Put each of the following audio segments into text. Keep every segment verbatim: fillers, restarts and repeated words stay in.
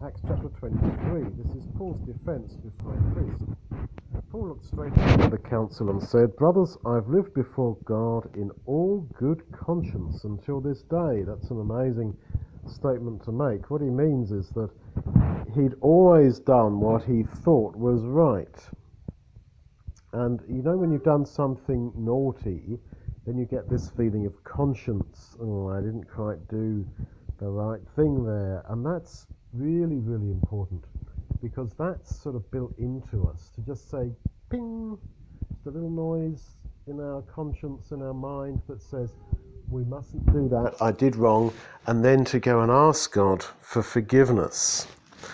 Acts chapter twenty-three. This is Paul's defense before a priest. Paul looked straight into the council and said, "Brothers, I've lived before God in all good conscience until this day." That's an amazing statement to make. What he means is that he'd always done what he thought was right. And you know, when you've done something naughty, then you get this feeling of conscience. Oh, I didn't quite do the right thing there. And that's really, really important, because that's sort of built into us to just say, ping, just a little noise in our conscience, in our mind that says, we mustn't do that, I did wrong, and then to go and ask God for forgiveness.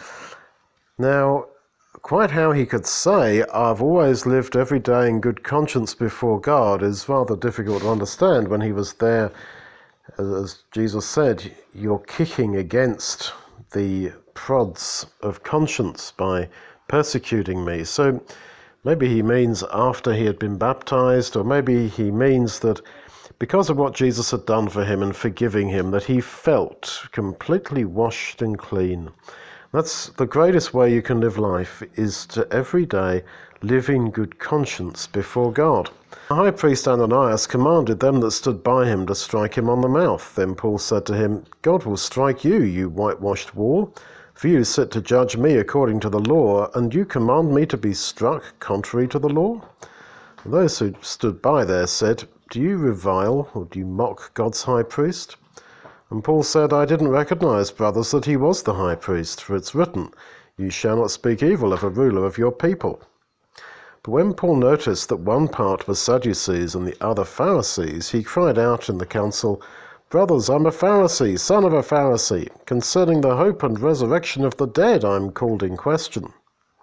Now, quite how he could say, "I've always lived every day in good conscience before God," is rather difficult to understand when he was there. As Jesus said, you're kicking against the prods of conscience by persecuting me. So maybe he means after he had been baptized, or maybe he means that because of what Jesus had done for him and forgiving him, that he felt completely washed and clean. That's the greatest way you can live life, is to every day live in good conscience before God. The high priest Ananias commanded them that stood by him to strike him on the mouth. Then Paul said to him, "God will strike you, you whitewashed wall. For you sit to judge me according to the law, and you command me to be struck contrary to the law?" Those who stood by there said, "Do you revile, or do you mock God's high priest?" And Paul said, "I didn't recognize, brothers, that he was the high priest, for it's written, 'You shall not speak evil of a ruler of your people.'" But when Paul noticed that one part was Sadducees and the other Pharisees, he cried out in the council, "Brothers, I'm a Pharisee, son of a Pharisee. Concerning the hope and resurrection of the dead, I'm called in question."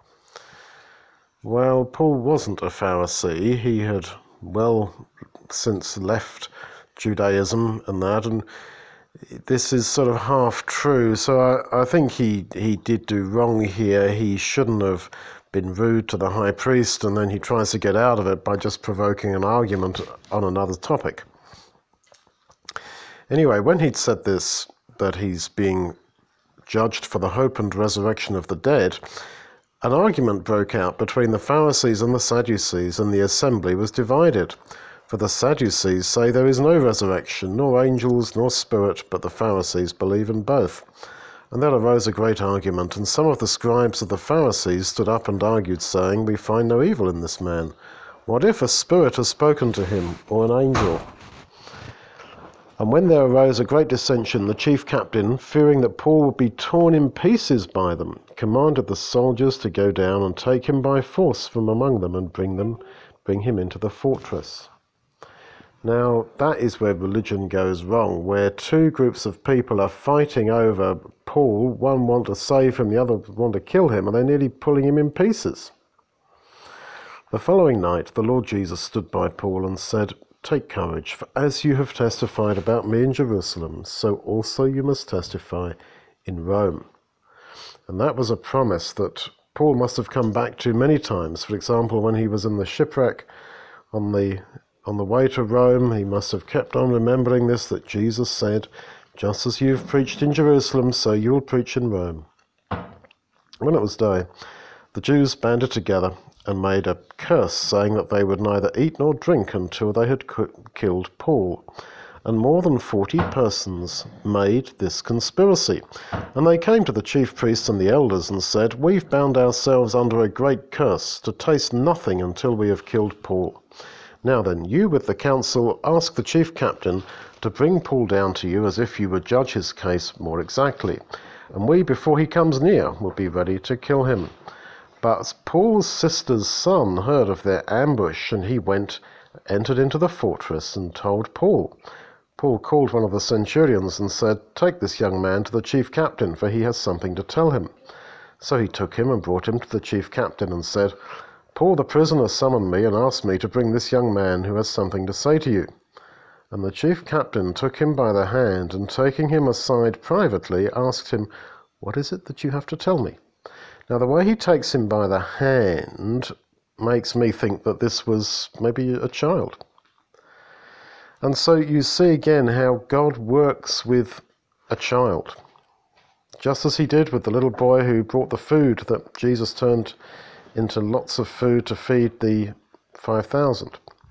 Well, Paul wasn't a Pharisee. He had well since left Judaism and that, and this is sort of half true. So I, I think he, he did do wrong here. He shouldn't have been rude to the high priest, and then he tries to get out of it by just provoking an argument on another topic. Anyway, when he'd said this, that he's being judged for the hope and resurrection of the dead, an argument broke out between the Pharisees and the Sadducees, and the assembly was divided. For the Sadducees say there is no resurrection, nor angels, nor spirit, but the Pharisees believe in both. And there arose a great argument, and some of the scribes of the Pharisees stood up and argued, saying, "We find no evil in this man. What if a spirit has spoken to him, or an angel?" And when there arose a great dissension, the chief captain, fearing that Paul would be torn in pieces by them, commanded the soldiers to go down and take him by force from among them and bring them, bring him into the fortress. Now, that is where religion goes wrong, where two groups of people are fighting over Paul. One want to save him, the other want to kill him, and they're nearly pulling him in pieces. The following night, the Lord Jesus stood by Paul and said, "Take courage, for as you have testified about me in Jerusalem, so also you must testify in Rome." And that was a promise that Paul must have come back to many times. For example, when he was in the shipwreck on the on the way to Rome, he must have kept on remembering this, that Jesus said, "Just as you've preached in Jerusalem, so you'll preach in Rome." When it was day, the Jews banded together and made a curse, saying that they would neither eat nor drink until they had killed Paul. And more than forty persons made this conspiracy. And they came to the chief priests and the elders and said, "We've bound ourselves under a great curse, to taste nothing until we have killed Paul. Now then, you with the council ask the chief captain to bring Paul down to you, as if you would judge his case more exactly. And we, before he comes near, will be ready to kill him." But Paul's sister's son heard of their ambush, and he went, entered into the fortress, and told Paul. Paul called one of the centurions and said, "Take this young man to the chief captain, for he has something to tell him." So he took him and brought him to the chief captain and said, "Paul the prisoner summoned me and asked me to bring this young man who has something to say to you." And the chief captain took him by the hand, and taking him aside privately, asked him, "What is it that you have to tell me?" Now, the way he takes him by the hand makes me think that this was maybe a child. And so you see again how God works with a child. just as he did with the little boy who brought the food that Jesus turned into lots of food to feed the five thousand.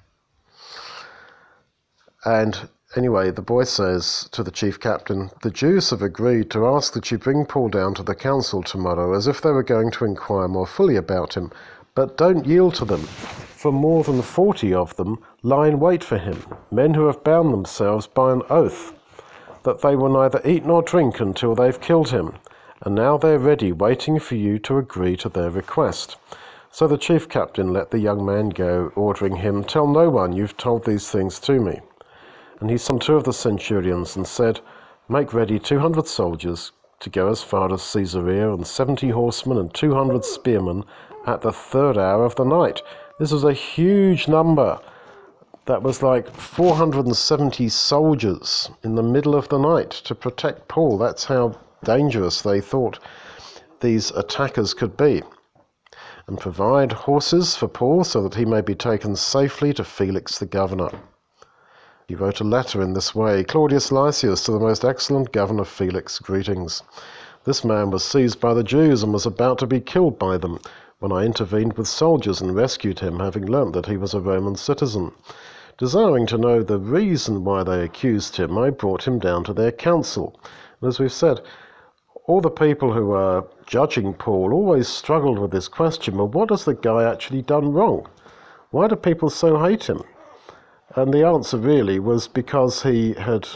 And anyway, the boy says to the chief captain, "The Jews have agreed to ask that you bring Paul down to the council tomorrow as if they were going to inquire more fully about him. But don't yield to them, for more than forty of them lie in wait for him, men who have bound themselves by an oath that they will neither eat nor drink until they've killed him. And now they're ready, waiting for you to agree to their request." So the chief captain let the young man go, ordering him, "Tell no one you've told these things to me." And he summoned two of the centurions and said, "Make ready two hundred soldiers to go as far as Caesarea, and seventy horsemen and two hundred spearmen at the third hour of the night." This was a huge number. That was like four hundred seventy soldiers in the middle of the night to protect Paul. That's how dangerous they thought these attackers could be. "And provide horses for Paul so that he may be taken safely to Felix the governor." He wrote a letter in this way: "Claudius Lysias, to the most excellent governor Felix, greetings. This man was seized by the Jews and was about to be killed by them, when I intervened with soldiers and rescued him, having learnt that he was a Roman citizen. Desiring to know the reason why they accused him, I brought him down to their council." And as we've said, all the people who are judging Paul always struggled with this question: well, what has the guy actually done wrong? Why do people so hate him? And the answer really was because he had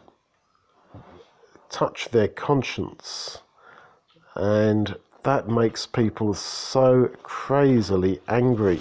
touched their conscience. And that makes people so crazily angry.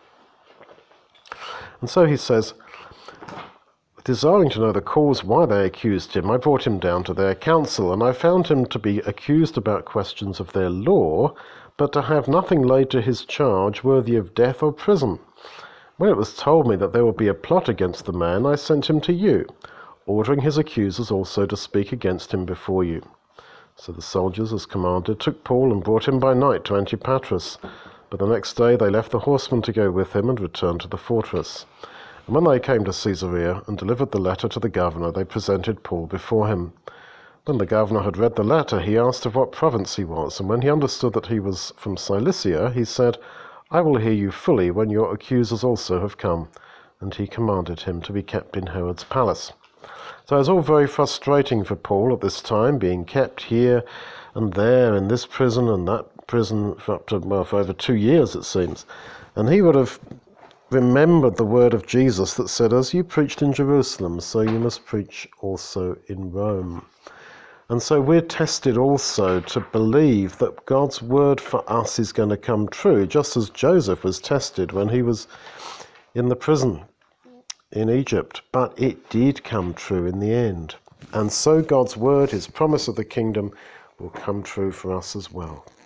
And so he says, "Desiring to know the cause why they accused him, I brought him down to their council, and I found him to be accused about questions of their law, but to have nothing laid to his charge worthy of death or prison. When it was told me that there would be a plot against the man, I sent him to you, ordering his accusers also to speak against him before you." So the soldiers, as commanded, took Paul and brought him by night to Antipatris. But the next day they left the horsemen to go with him and returned to the fortress. And when they came to Caesarea and delivered the letter to the governor, they presented Paul before him. When the governor had read the letter, he asked of what province he was, and when he understood that he was from Cilicia, he said, "I will hear you fully when your accusers also have come." And he commanded him to be kept in Herod's palace. So it was all very frustrating for Paul at this time, being kept here and there in this prison and that prison for up to, well, for over two years it seems. And he would have remembered the word of Jesus that said, "As you preached in Jerusalem, so you must preach also in Rome." And so we're tested also to believe that God's word for us is going to come true, just as Joseph was tested when he was in the prison in Egypt. But it did come true in the end. And so God's word, his promise of the kingdom, will come true for us as well.